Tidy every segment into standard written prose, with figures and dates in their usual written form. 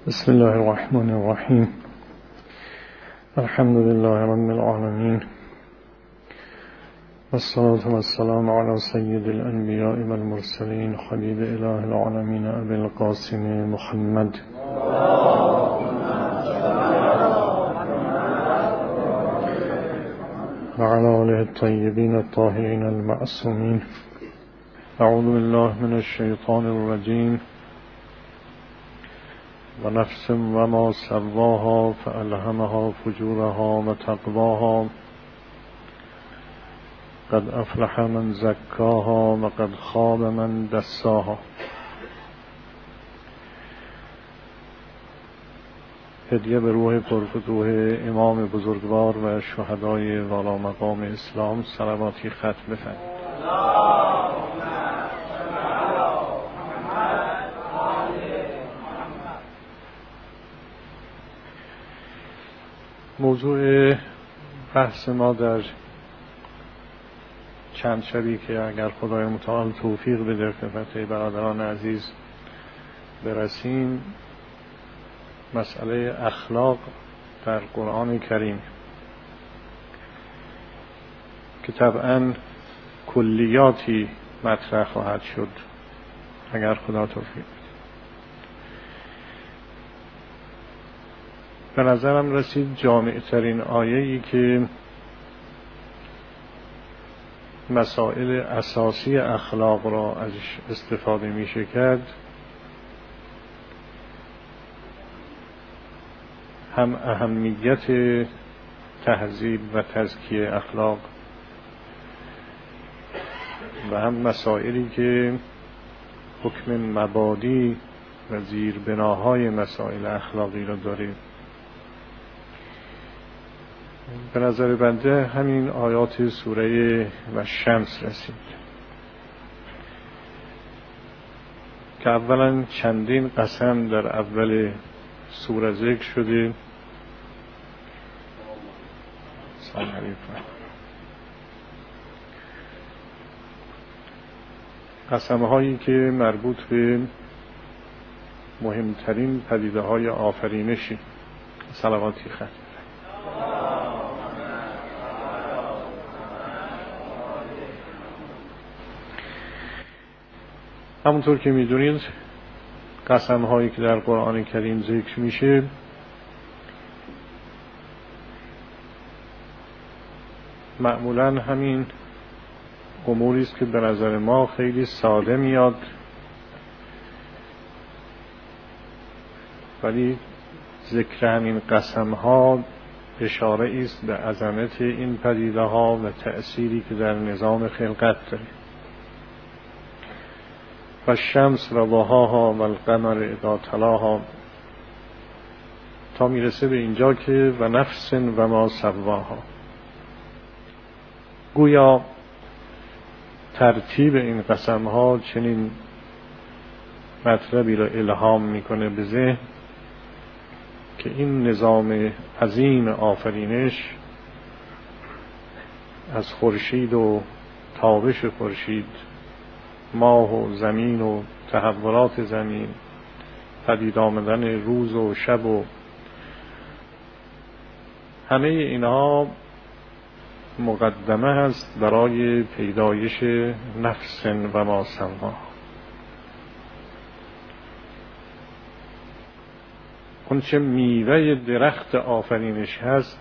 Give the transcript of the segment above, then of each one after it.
بسم الله الرحمن الرحیم. الحمد لله رب العالمین والصلاة والسلام على سید الانبیاء والمرسلین حبیب اله العالمین ابی القاسم محمد وعلى آله الطیبین الطاهرین المعصومین. اعوذ بالله من الشیطان الرجیم. و نفس و ما سواها فألهمها فجورها و تقواها قد افلح من زکاها و قد خاب من دساها. هدیه به روح پرفتوح امام بزرگوار و شهدای والا مقام اسلام صلواتی ختم بفرمایید. موضوع بحث ما در چند شبی که اگر خدای متعال توفیق بده خدمت برادران عزیز برسیم، مسئله اخلاق در قرآن کریم که طبعاً کلیاتی مطرح خواهد شد اگر خدا توفیق. به نظرم رسید جامع ترین آیه‌ای که مسائل اساسی اخلاق را ازش استفاده میشه کرد، هم اهمیت تهذیب و تزکیه اخلاق و هم مسائلی که حکم مبادی و زیربناهای مسائل اخلاقی را داره. به نظر بنده همین آیات سوره و شمس رسید که اولا چندین قسم در اول سوره ذکر شده. سلام علیکم. قسم‌هایی که مربوط به مهمترین پدیده‌های آفرینشی. صلواتی ختم. همونطور که میدونید قسم هایی که در قرآن کریم ذکر میشه معمولاً همین اموری است که به نظر ما خیلی ساده میاد، ولی ذکر همین قسم ها اشاره است به عظمت این پدیده ها و تأثیری که در نظام خلقت داره. و الشمس و ضحاها و القمر اذا تلاها تا میرسه به اینجا که و نفس و ما سواها. گویا ترتیب این قسم ها چنین مطلبی را الهام میکنه به ذهن که این نظام عظیم آفرینش از خورشید و تابش خورشید، ماه و زمین و تحولات زمین، پدید آمدن روز و شب و همه اینها مقدمه هست برای پیدایش نفس و ما سوا. اون چه میوه درخت آفرینش هست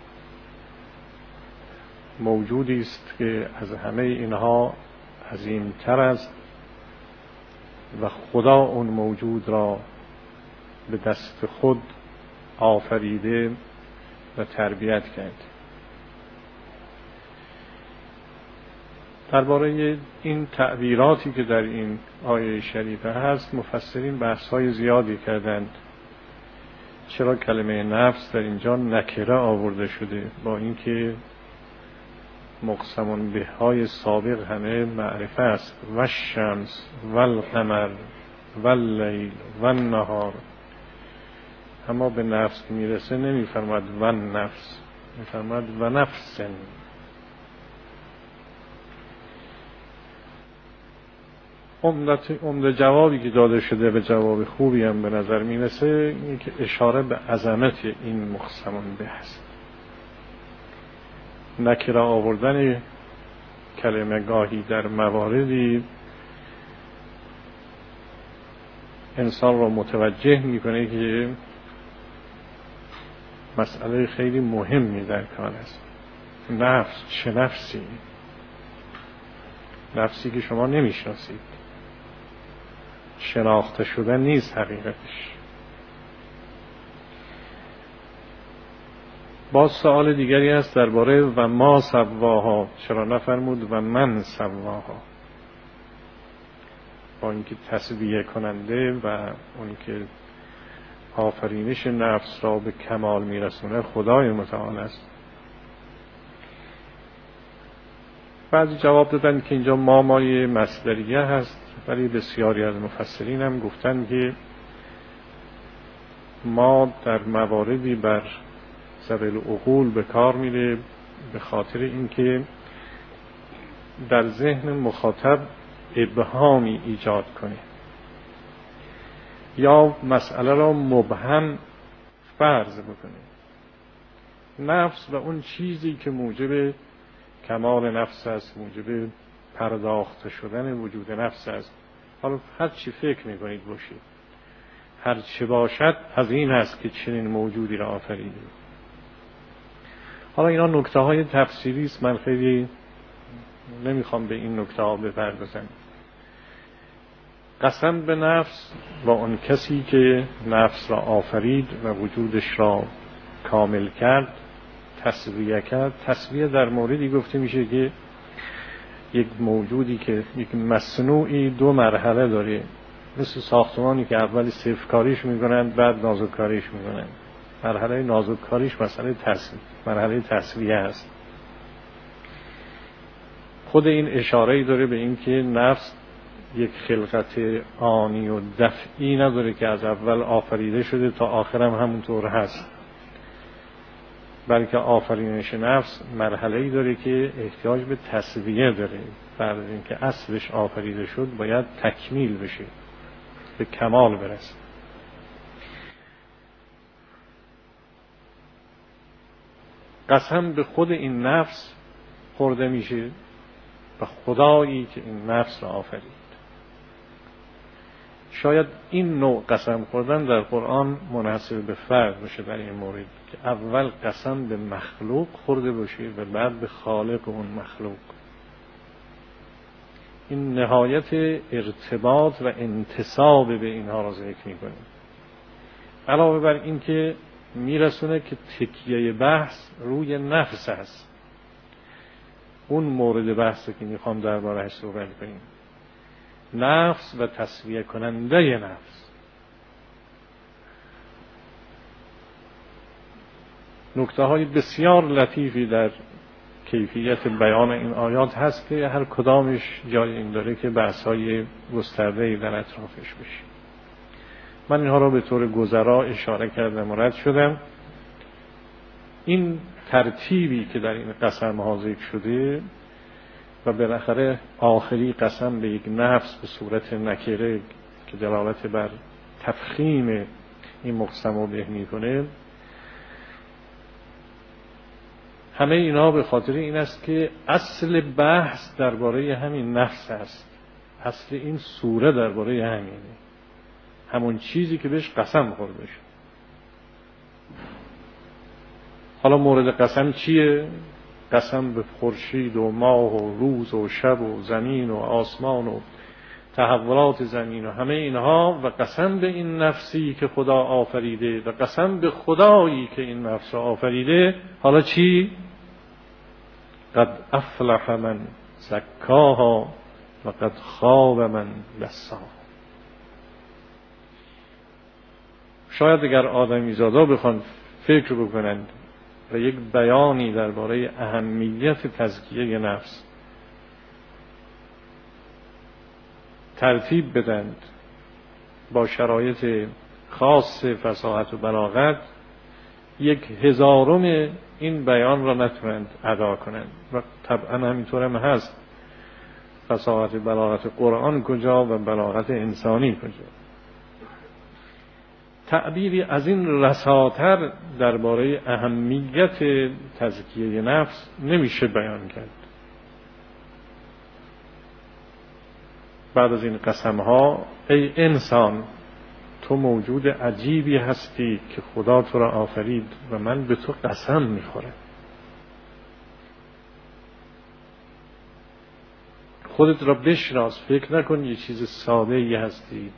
موجودی است که از همه اینها عظیمتر است و خدا اون موجود را به دست خود آفریده و تربیت کرد. درباره این تعبیراتی که در این آیه شریفه هست مفسرین بحث‌های زیادی کردند. چرا کلمه نفس در اینجا نکره آورده شده با اینکه مقسمون به های سابق همه معرفه است؟ و الشمس و القمر و اللیل و النهار. اما به نفس که میرسه نمیفرماد و نفس، میفرماد و نفسن. عمده جوابی که داده شده به جواب خوبی هم به نظر میرسه این که اشاره به عظمت این مقسمون به هست. نکره آوردن کلمه گاهی در مواردی انسان را متوجه میکنه که مسئله خیلی مهمی در کار است. نفس چه نفسی؟ نفسی که شما نمیشناسید، شناخته شده نیست حقیقتش. باز سوال دیگری هست درباره و ما سواها، چرا نفرمود و من سواها؟ با اینکه تسویه کننده و اون که آفرینش نفس را به کمال میرسونه خدای متعال است. بعضی جواب دادن که اینجا مایه مصدریه هست، ولی بسیاری از مفسرین هم گفتن که ما در مواردی بر ذوی العقول به کار میره به خاطر اینکه در ذهن مخاطب ابهامی ایجاد کنه یا مسئله را مبهم فرض بکنه. نفس و اون چیزی که موجب کمال نفس است، موجب پرداخته شدن وجود نفس است. حالا هر چی فکر میکنید باشید، هر چه باشد از این است که چنین موجودی را آفریده. حالا اینا نکته های تفسیری است، من خیلی نمیخوام به این نکته ها بپردازم. قسم به نفس و اون کسی که نفس را آفرید و وجودش را کامل کرد، تسویه کرد. تسویه در موردی گفته میشه که یک موجودی که یک مصنوعی دو مرحله داره، مثل ساختمانی که اولی صفر کاریش میکنن بعد نازک کاریش میکنن. مرحله نازک کاریش مرحله تسویه است. خود این اشاره‌ای داره به این که نفس یک خلقت آنی و دفعی نداره که از اول آفریده شده تا آخرم همونطور هست، بلکه آفرینش نفس مرحله‌ای داره که احتیاج به تسویه داره. بعد از اینکه اصلش آفریده شد باید تکمیل بشه، به کمال برسه. قسم به خود این نفس خورده میشه، به خدایی که این نفس را آفرید. شاید این نوع قسم خوردن در قرآن منحصر به فرد باشه در این مورد، که اول قسم به مخلوق خورده باشه و بعد به خالق اون مخلوق. این نهایت ارتباط و انتساب به اینها را ذکر می‌کنه. علاوه بر این که میرسونه که تکیه بحث روی نفس است، اون مورد بحثی که میخوام درباره‌اش صحبت کنیم، نفس و تسویه کننده نفس. نکته های بسیار لطیفی در کیفیت بیان این آیات هست که هر کدامش جای این داره که بحث های گسترده‌ای در اطرافش بشه. من اینها را به طور گذرا اشاره کردم و رد شدم. این ترتیبی که در این قسم ها ذکر شده و بالاخره آخری قسم به یک نفس به صورت نکره که دلالت بر تفخیم این مقسم رو به میکنه، همه اینا به خاطر این است که اصل بحث درباره همین نفس است. اصل این سوره درباره همینه، همون چیزی که بهش قسم خورده شد. حالا مورد قسم چیه؟ قسم به خورشید و ماه و روز و شب و زمین و آسمان و تحولات زمین و همه اینها، و قسم به این نفسی که خدا آفریده و قسم به خدایی که این نفس را آفریده. حالا چی؟ قد افلح من زکاها و قد خاب من دساها. شاید اگر آدمی زادا بخوان فکر بکنند و یک بیانی درباره اهمیت تزکیه نفس ترتیب بدند با شرایط خاص فصاحت و بلاغت، 1/1000 این بیان را نتونند ادا کنند. و طبعا همینطور هم هست. فصاحت بلاغت قرآن کجا و بلاغت انسانی کجا؟ تعبیری از این رساتر درباره اهمیت تزکیه نفس نمیشه بیان کرد. بعد از این قسمها، ای انسان، تو موجود عجیبی هستی که خدا تو را آفرید و من به تو قسم میخورم. خودت را بشناس، فکر نکن یه چیز ساده ای هستی،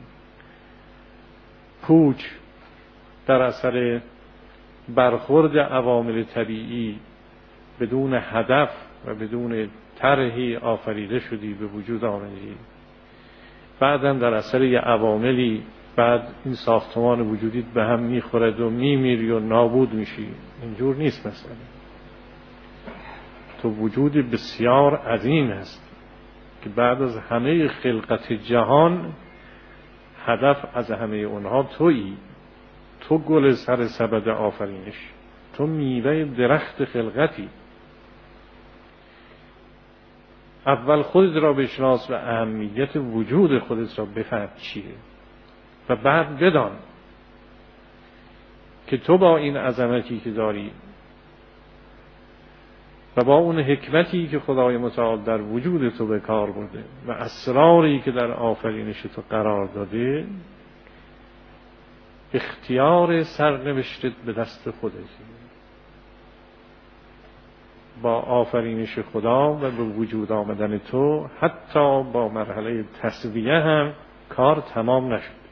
پوچ در اثر برخورد عوامل طبیعی بدون هدف و بدون طرحی آفریده شدی، به وجود آمدی. بعدم در اثر یه عواملی بعد این ساختمان وجودیت به هم میخورد و میمیری و نابود میشی. اینجور نیست مثلا. تو وجود بسیار عظیم هست که بعد از همه خلقت جهان هدف از همه اونها تویی. تو گل سر سبد آفرینش، تو میوه درخت خلقتی. اول خودت را بشناس و اهمیت وجود خودت را بفهم چیه و بعد بدان که تو با این عظمتی که داری و با اون حکمتی که خدای متعال در وجود تو به کار برده و اسراری که در آفرینش تو قرار داده، اختیار سرنوشتت به دست خودت. با آفرینش خدا و به وجود آمدن تو حتی با مرحله تسویه هم کار تمام نشد.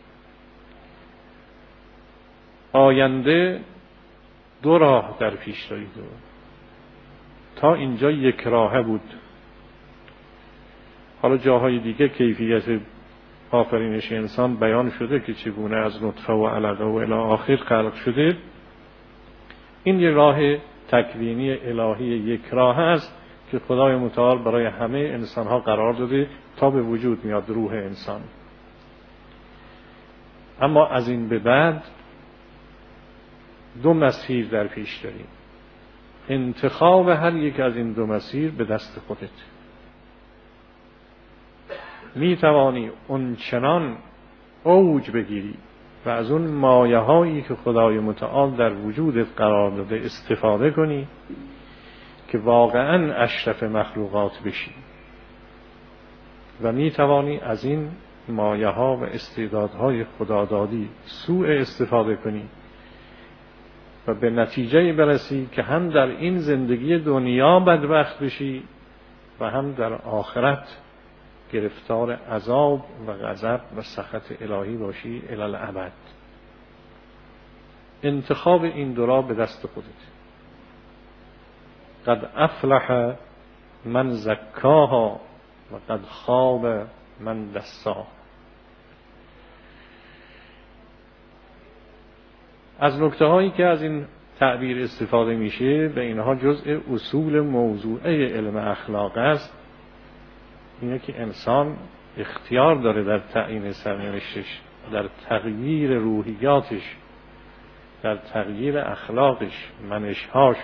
آینده دو راه در پیش دارید. تا اینجا یک راهه بود. حالا جاهای دیگه کیفیت آفرینش انسان بیان شده که چگونه از نطفه و علقه و الی آخر خلق شده. این یه راه تکوینی الهی یک راه است که خدای متعال برای همه انسانها قرار داده تا به وجود میاد روح انسان. اما از این به بعد دو مسیر در پیش داریم. انتخاب هر یک از این دو مسیر به دست خودت. می توانی اون چنان اوج بگیری و از اون مایه هایی که خدای متعال در وجودت قرار داده استفاده کنی که واقعا اشرف مخلوقات بشی و می توانی از این مایه ها و استعدادهای خدادادی سوء استفاده کنی و به نتیجه برسی که هم در این زندگی دنیا بدبخت بشی و هم در آخرت گرفتار عذاب و غضب و سخط الهی باشی الی الابد. انتخاب این دو را به دست خودت. قد افلح من زکاها و قد خاب من دساها. از نکته هایی که از این تعبیر استفاده میشه به اینها جزء اصول موضوعه علم اخلاق است. اینه که انسان اختیار داره در تعیین سرنوشتش، در تغییر روحیاتش، در تغییر اخلاقش، منشهاش.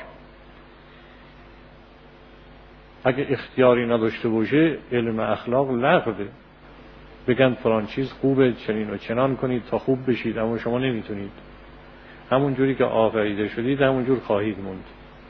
اگه اختیاری نداشته باشه علم اخلاق لغوه. بگن فلان چیز خوبه، چنین و چنان کنید تا خوب بشید، اما شما نمیتونید. همون جوری که آفریده شدید همون جور خواهید موند.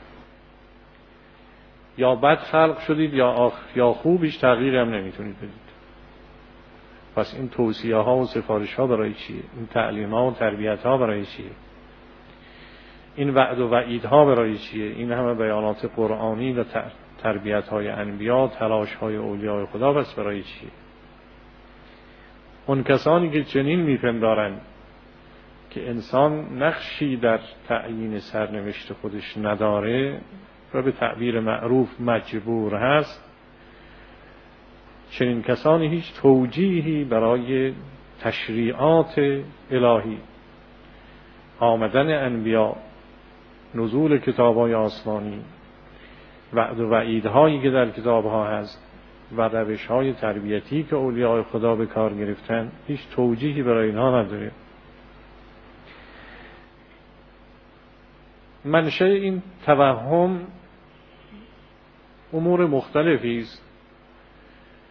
یا بد خلق شدید یا خوب، هیچ تغییری هم نمیتونید بدید. پس این توصیه ها و سفارش ها برای چیه؟ این تعلیم ها و تربیت ها برای چیه؟ این وعد و وعید ها برای چیه؟ این همه بیانات قرآنی و تربیت های انبیا، تلاش های اولیاء خدا بس برای چیه؟ اون کسانی که چنین میپندارند که انسان نقشی در تعیین سرنوشت خودش نداره و به تعبیر معروف مجبور هست، چنین کسانی هیچ توجیهی برای تشریعات الهی، آمدن انبیا، نزول کتاب‌های آسمانی، وعد و وعیدهایی که در کتاب‌ها هست و روش‌های تربیتی که اولیاء خدا به کار گرفتن، هیچ توجیهی برای اینها نداره. منشأ این توهم امور مختلفی است.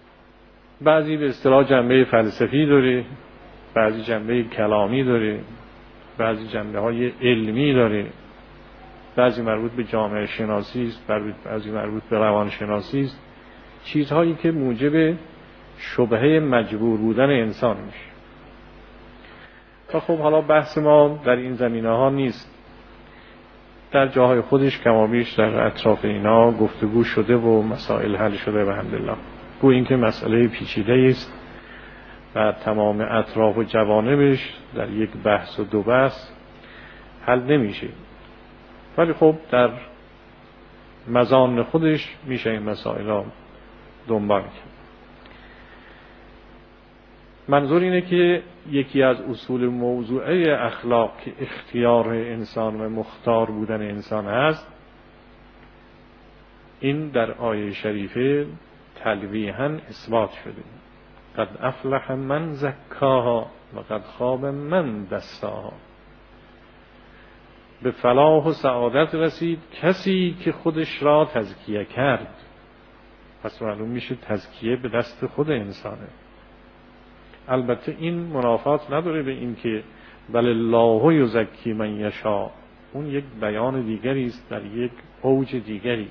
بعضی به اصطلاح جنبه فلسفی داره، بعضی جنبه کلامی داره، بعضی جنبه های علمی داره، بعضی مربوط به جامعه شناسی است، بعضی مربوط به روان شناسی است، چیزهایی که موجب شبهه مجبور بودن انسان میشه. و خب حالا بحث ما در این زمینه ها نیست، در جاهای خودش کمابیش در اطراف اینا گفتگو شده و مسائل حل شده و الحمدلله. گویا این که مسئله پیچیده است و تمام اطراف و جوانبش در یک بحث و دو بحث حل نمیشه، ولی خب در مزان خودش میشه این مسائل را دنبال کرد. منظور اینه که یکی از اصول موضوعه اخلاق که اختیار انسان و مختار بودن انسان هست، این در آیه شریفه تلویحاً اثبات شده. قد افلح من زکاها و قد خاب من دساها. به فلاح و سعادت رسید کسی که خودش را تزکیه کرد. پس معلوم میشه تزکیه به دست خود انسانه. البته این منافات نداره به این که بل الله یزکی من یشاء، اون یک بیان دیگری است در یک اوج دیگری.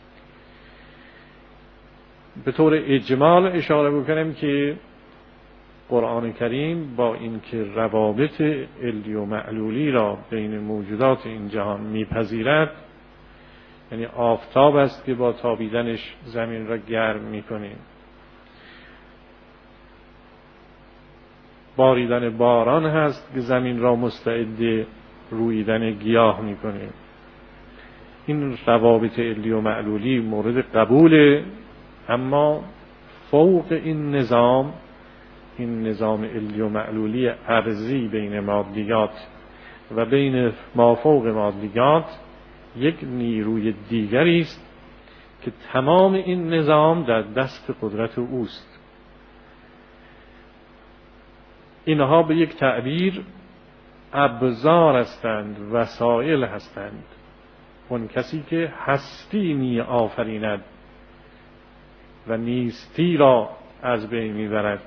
به طور اجمال اشاره بکنم که قرآن کریم با اینکه روابط علی و معلولی را بین موجودات این جهان میپذیرد، یعنی آفتاب است که با تابیدنش زمین را گرم میکنه، باریدن باران هست که زمین را مستعد رویدن گیاه میکنه. این روابط علی و معلولی مورد قبوله، اما فوق این نظام علی و معلولی ارضی بین مادیات و بین مافوق مادیات یک نیروی دیگری است که تمام این نظام در دست قدرت اوست. اینها به یک تعبیر ابزار هستند، وسایل هستند. اون کسی که هستی می آفریند و نیستی را از بین می برد،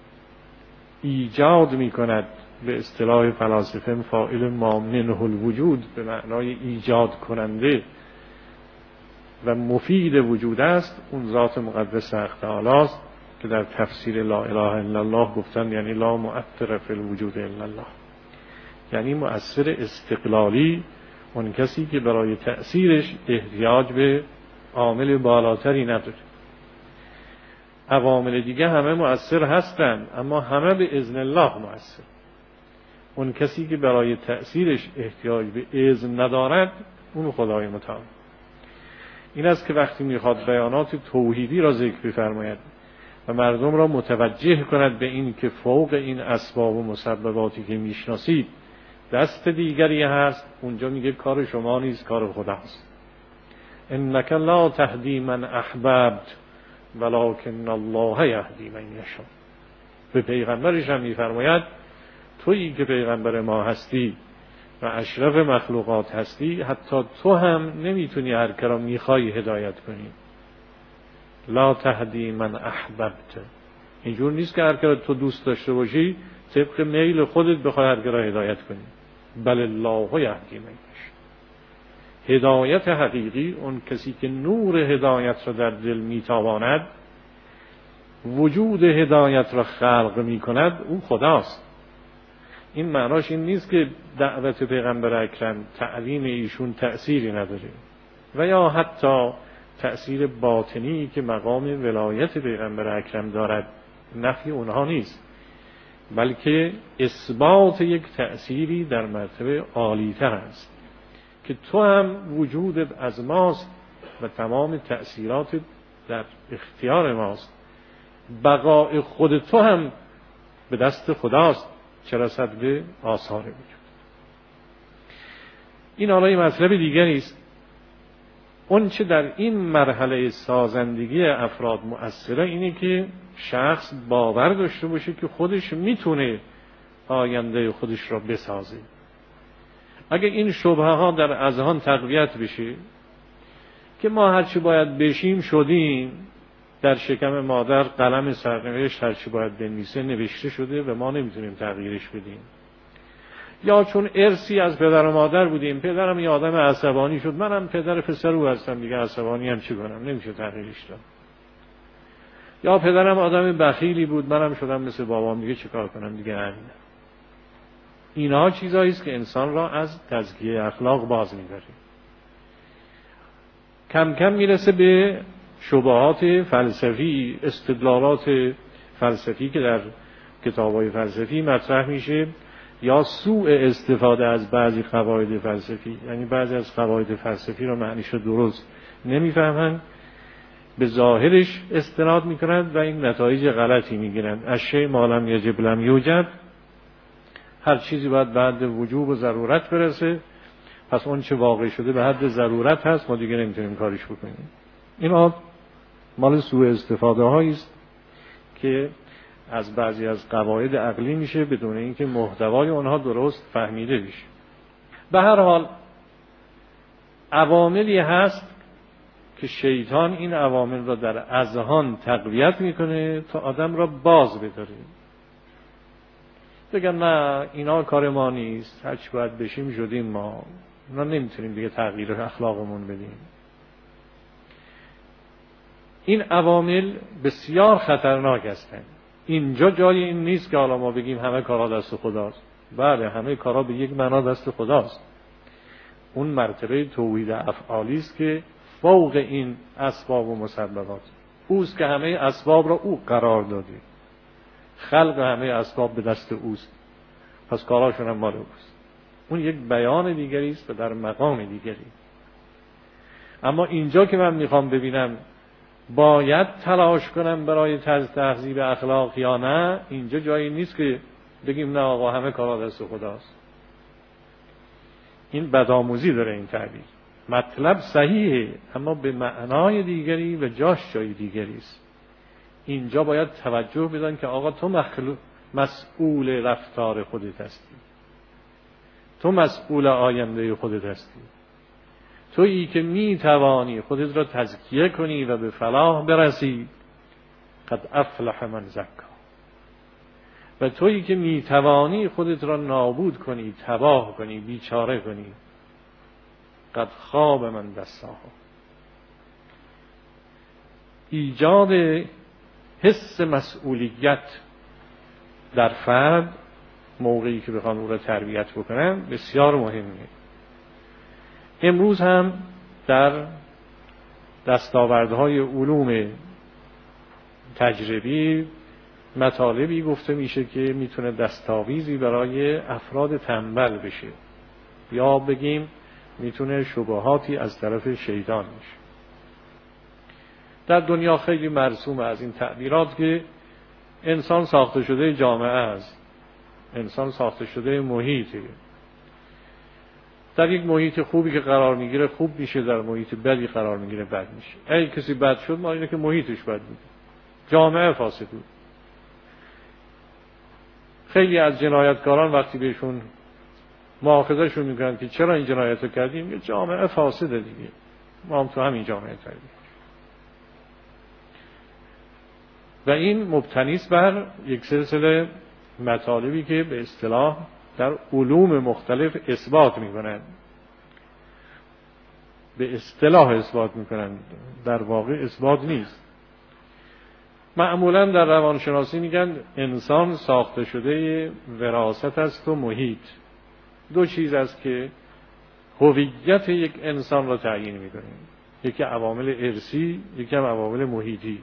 ایجاد می کند، به اصطلاح فلاسفه فاعل ما منه الوجود به معنای ایجاد کننده و مفید وجود است، اون ذات مقدس حق تعالی است که در تفسیر لا اله الا الله گفتن یعنی لا مؤثر فی الوجود الا الله، یعنی مؤثر استقلالی، اون کسی که برای تأثیرش احتیاج به عامل بالاتری نداره. عوامل دیگه همه مؤثر هستند اما همه به اذن الله مؤثر. اون کسی که برای تأثیرش احتیاج به اذن ندارد اون خدای متعال. این است که وقتی میخواد بیانات توحیدی را ذکر بفرماید و مردم را متوجه کند به این که فوق این اسباب و مسبباتی که میشناسید دست دیگری هست، اونجا میگه کار شما نیست، کار خداست. انک لا تهدی من احببت ولکن الله یهدی من یشاء. به پیغمبرش هم میفرماید تویی که پیغمبر ما هستی و اشرف مخلوقات هستی، حتی تو هم نمیتونی هر که را میخوای هدایت کنی. لا تهدی من احببت، اینجور نیست که هر که را تو دوست داشته باشی طبق میل خودت بخوای هر که را هدایت کنی. بل الله یهدی من یشاء. هدایت حقیقی، اون کسی که نور هدایت را در دل میتاباند، وجود هدایت را خلق میکند، او خداست. این معناش این نیست که دعوت پیغمبر اکرم، تعلیم ایشون تأثیری نداره و یا حتی تأثیر باطنی که مقام ولایت پیغمبر اکرم دارد نفی اونها نیست، بلکه اثبات یک تأثیری در مرتبه عالی‌تر است که تو هم وجودت از ماست و تمام تأثیرات در اختیار ماست. بقای خود تو هم به دست خداست، چه رسد به آثار وجود. این حالا یه مطلب دیگری است. اون چه در این مرحله سازندگی افراد مؤثره اینه که شخص باور داشته باشه که خودش میتونه آینده خودش را بسازه. اگه این شبهه ها در اذهان تقویت بشه که ما هرچی باید بشیم شدیم در شکم مادر قلم سرنوشت هرچی باید بنویسه نوشته شده و ما نمیتونیم تغییرش بدیم. یا چون ارثی از پدر و مادر بودیم، پدرم یه آدم عصبانی شد، منم پدر پسر او هستم دیگه، عصبانی هم چی کنم، نمیشه تغییرش داد. یا پدرم آدم بخیلی بود، منم شدم مثل بابام دیگه، چیکار کنم دیگه، همین. اینها چیزایی است که انسان را از تزکیه اخلاق باز می‌داره. کم کم میرسه به شبهات فلسفی، استدلالات فلسفی که در کتاب‌های فلسفی مطرح میشه، یا سوء استفاده از بعضی قواعد فلسفی، یعنی بعضی از قواعد فلسفی رو معنیش رو درست نمیفهمن، به ظاهرش استناد میکنند و این نتایج غلطی میگیرند. اشیاء ما لم یجب لم یوجد، هر چیزی باید بعد وجوب و ضرورت برسه، پس اون چه واقع شده به حد ضرورت هست، ما دیگه نمیتونیم کارش بکنیم. اینا مال سوء استفاده هایی است که از بعضی از قواعد عقلی میشه بدون اینکه محتوای اونها درست فهمیده بشه. به هر حال عواملی هست که شیطان این عوامل را در اذهان تقویت میکنه تا آدم را باز بداره، بگن نه اینا کار ما نیست، هرچی باید بشیم شدیم، ما نمیتونیم دیگه تغییر اخلاقمون بدیم. این عوامل بسیار خطرناک هستند. اینجا جای این نیست که حالا ما بگیم همه کارا دست خداست. بله، همه کارا به یک معنا دست خداست. اون مرتبه توحید افعالی است که فوق این اسباب و مسببات، اوست که همه اسباب را او قرار داده، خلق همه اسباب به دست اوست، پس کاراشون هم مال اوست. اون یک بیان دیگری است و در مقام دیگری. اما اینجا که من میخوام ببینم باید تلاش کنم برای تهذیب اخلاق یا نه، اینجا جایی نیست که بگیم نه آقا همه کارا دست خداست. این بدآموزی داره این تعبیر. مطلب صحیحه اما به معنای دیگری و جاش جای دیگری است. اینجا باید توجه بدن که آقا تو مسئول رفتار خودت هستی، تو مسئول آینده خودت هستی، تویی که می توانی خودت را تزکیه کنی و به فلاح برسی. قد افلح من زکا. و تویی که می توانی خودت را نابود کنی، تباه کنی، بیچاره کنی. قد خواب من دساها. ایجاد حس مسئولیت در فرد موقعی که بخوان او را تربیت بکنن بسیار مهمه. امروز هم در دستاوردهای علوم تجربی مطالبی گفته میشه که میتونه دستاویزی برای افراد تنبل بشه، یا بگیم میتونه شبهاتی از طرف شیطان بشه. در دنیا خیلی مرسوم از این تعبیرات که انسان ساخته شده جامعه است، انسان ساخته شده محیطه. در یک محیط خوبی که قرار میگیره خوب میشه، در محیط بدی قرار میگیره بد میشه. اگه کسی بد شد ما اینه که محیطش بد بود، جامعه فاسد بود. خیلی از جنایتکاران وقتی بهشون مؤاخذهشون میکنن که چرا این جنایت رو کردیم، یه جامعه فاسده دیگه، ما هم تو همین جامعه کردیم. و این مبتنی است بر یک سلسله مطالبی که به اصطلاح در علوم مختلف اثبات میکنن، به اصطلاح اثبات میکنن، در واقع اثبات نیست. معمولا در روانشناسی میگن انسان ساخته شده وراثت است و محیط. دو چیز است که هویت یک انسان را تعیین میکنه، یکی عوامل ارثی، یکی هم عوامل محیطی.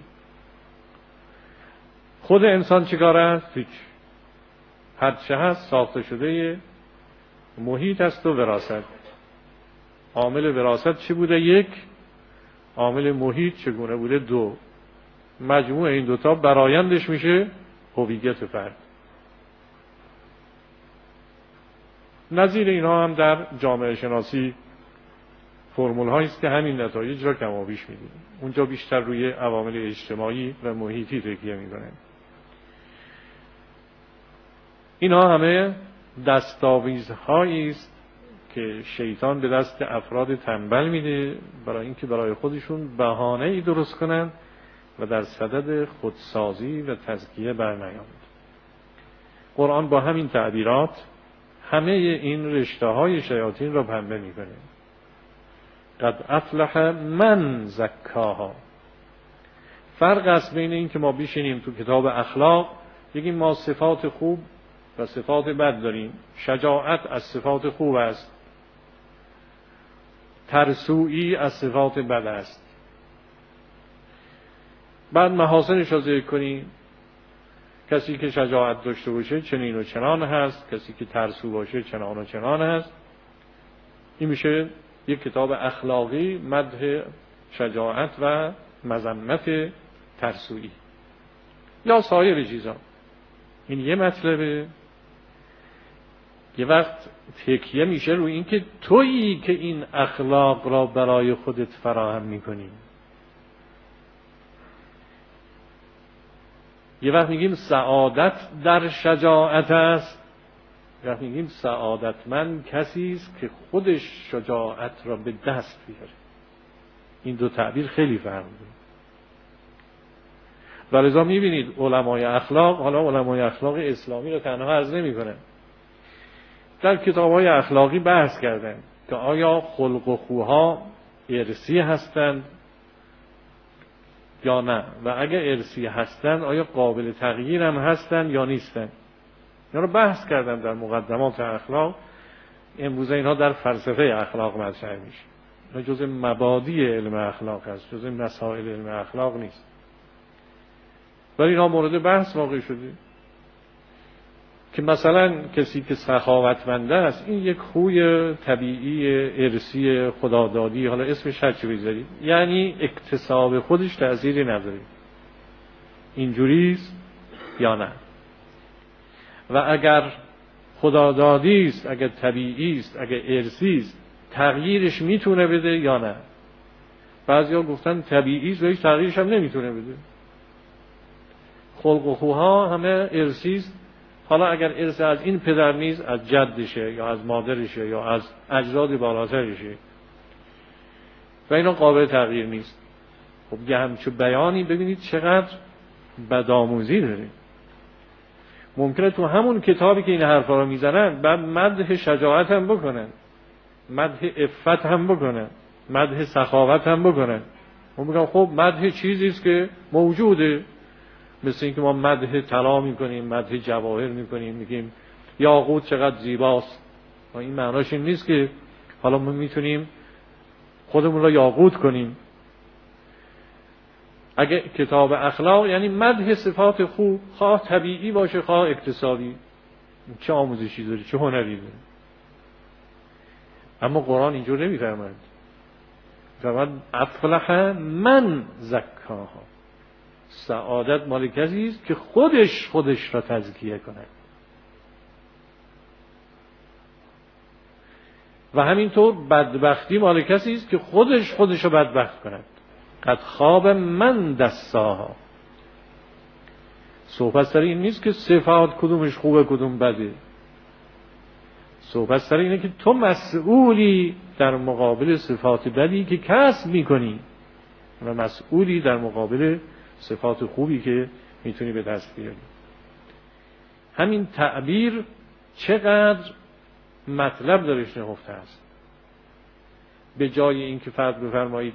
خود انسان چیکار است؟ هیچ. هر چه هست ساخته شده محیط است و وراثت. عامل وراثت چی بوده؟ یک. عامل محیط چگونه بوده؟ دو. مجموع این دوتا برآیندش میشه هویت فرد. نظیر اینها هم در جامعه شناسی فرمول هایی است که همین نتایج را کم و بیش میدیم. اونجا بیشتر روی عوامل اجتماعی و محیطی تکیه میکنن. اینها همه دستاویزهایی است که شیطان به دست افراد تنبل میده برای اینکه برای خودشون بهانه‌ای درست کنن و در صدد خودسازی و تزکیه برنیامد. قرآن با همین تعبیرات همه این رشته‌های شیاطین را پنبه می‌کنه. قد افلح من زکاها. فرق است بین این که ما بشینیم تو کتاب اخلاق بگیم ما صفات خوب و صفات بد داریم، شجاعت از صفات خوب است، ترسویی از صفات بد است، بعد محاسنش را ذکر کنیم، کسی که شجاعت داشته باشه چنین و چنان هست، کسی که ترسو باشه چنان و چنان هست. این میشه یک کتاب اخلاقی مدح شجاعت و مذمت ترسویی یا سایر چیزا. این یه مطلبه. یه وقت تکیه میشه روی این که تویی که این اخلاق را برای خودت فراهم میکنی. یه وقت میگیم سعادت در شجاعت است، یه وقت میگیم سعادتمند کسی است که خودش شجاعت را به دست بیاره. این دو تعبیر خیلی فرق داره. ولذا میبینید علمای اخلاق، حالا علمای اخلاق اسلامی رو تنها عرض نمی‌کنن، در کتاب‌های اخلاقی بحث کردن که آیا خلق و خوها ارثی هستند یا نه، و اگه ارثی هستند آیا قابل تغییر هم هستند یا نیستند. اینا رو بحث کردن در مقدمات اخلاق. امروز اینها در فلسفه اخلاق مطرح میشه. اینا جزء مبادی علم اخلاق هست، جزء مسائل علم اخلاق نیست، ولی اینا مورد بحث واقع شده که مثلا کسی که سخاوتمند است این یک خوی طبیعی ارثی خدادادی، حالا اسمش هر چی بذارید، یعنی اکتساب خودش تأثیری نداره، اینجوریست یا نه. و اگر خدادادی است، اگر طبیعی است، اگر ارثی است، تغییرش میتونه بده یا نه. بعضیا گفتن طبیعی است و هیچ تغییرش هم نمیتونه بده. خلق و خوها همه ارثی است. حالا اگر ارث از این پدر نیست، از جدشه یا از مادرشه یا از اجداد بالاترشه و اینا قابل تغییر نیست. خب یه همچون بیانی ببینید چقدر بدآموزی داره. ممکنه تو همون کتابی که این حرفا رو میزنن بعد مدح شجاعت هم بکنن، مدح عفت هم بکنن، مدح سخاوت هم بکنن. من میگم خب مدح چیزی است که موجوده، مثل اینکه ما مدح طلا میکنیم، مدح جواهر میکنیم، میگیم یاقوت چقدر زیباست. این معناش این نیست که حالا ما میتونیم خودمون رو یاقوت کنیم. اگه کتاب اخلاق یعنی مدح صفات خوب، خواه طبیعی باشه خواه اکتسابی، چه آموزشی داره، چه هنری داره. اما قرآن اینجور نمیفرماید. فرماید افلح من زکاها. سعادت مال کسی است که خودش را تزکیه کند. و همینطور بدبختی مال کسی است که خودش را بدبخت کند. قد خواب من دساها. صحبت سر این نیست که صفات کدومش خوبه کدوم بده. صحبت سر اینه که تو مسئولی در مقابل صفات بدی که کسب میکنی و مسئولی در مقابل صفات خوبی که میتونی به دست بیاری. همین تعبیر چقدر مطلب درش نهفته است. به جای اینکه فرض بفرمایید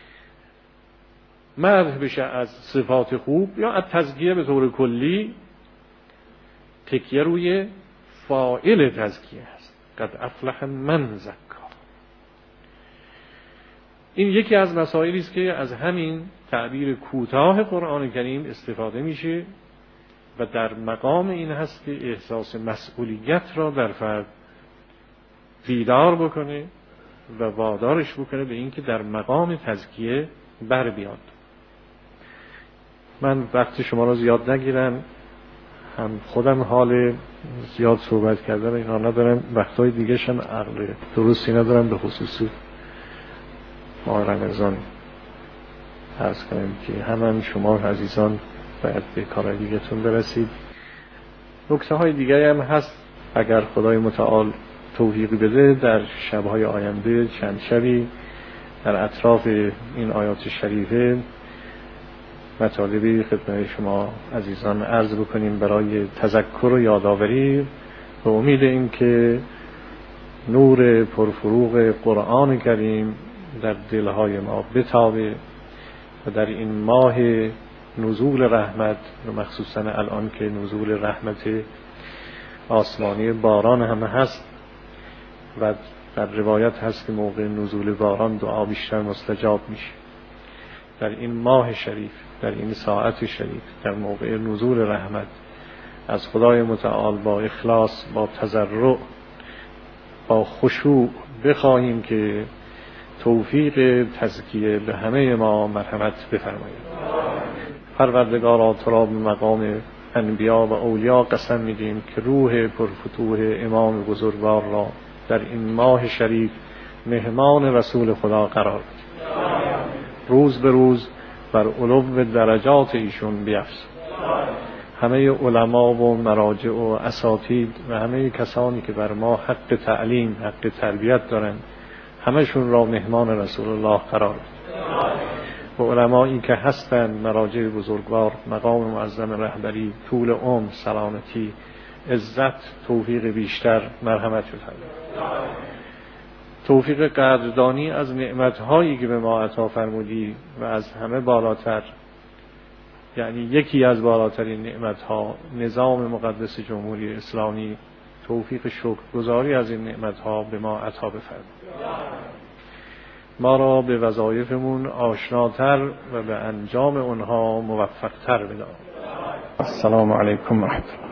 مدح بشه از صفات خوب یا از تزکیه به طور کلی، تکیه روی فاعل تزکیه است. قد افلح من زکا. این یکی از مسائلی است که از همین تعبیر کوتاه قرآن کریم استفاده میشه و در مقام این هست که احساس مسئولیت را در فرد بیدار بکنه و وادارش بکنه به این که در مقام تزکیه بر بیاد. من وقت شما را زیاد نگیرم، هم خودم حال زیاد صحبت کردن اینا ندارم، وقتهای دیگه شم عقل درستی ندارم، به خصوص ماه رمضان. عرض کنم که هم شما عزیزان باید به کار دیگه‌تون برسید. نکته های دیگه هم هست اگر خدای متعال توفیقی بده در شب‌های آینده چند شبی در اطراف این آیات شریفه مطالبی خدمت شما عزیزان عرض بکنیم برای تذکر و یادآوری، به امید این که نور پرفروغ قرآن کریم در دلهای ما بتابه و در این ماه نزول رحمت و مخصوصا الان که نزول رحمت آسمانی باران همه هست و در روایت هست که موقع نزول باران دعا بیشتر مستجاب میشه. در این ماه شریف، در این ساعت شریف، در موقع نزول رحمت از خدای متعال با اخلاص، با تضرع، با خشوع بخواهیم که توفیق تزکیه به همه ما مرحمت بفرمایید. پروردگارا تو را به مقام انبیا و اولیا قسم میدیم که روح پرفتوح امام بزرگوار را در این ماه شریف مهمان رسول خدا قرار بدیم. روز به روز بر علو درجات ایشون بیفزا. همه علما و مراجع و اساتید و همه کسانی که بر ما حق تعلیم، حق تربیت دارند، همشون را مهمان رسول الله قرار بدیم. و علمایی که هستند، مراجع بزرگوار، مقام معظم رهبری، طول عمر، سلامتی، عزت، توفیق بیشتر، مرحمت بفرمایید. توفیق قدردانی از نعمت‌هایی که به ما عطا فرمودی و از همه بالاتر، یعنی یکی از بالاترین نعمت‌ها نظام مقدس جمهوری اسلامی، توفیق شکرگزاری از این نعمت‌ها به ما عطا بفرمایید. ما را به وظایفمون آشناتر و به انجام اونها موفق‌تر بدار. السلام علیکم و رحمت الله.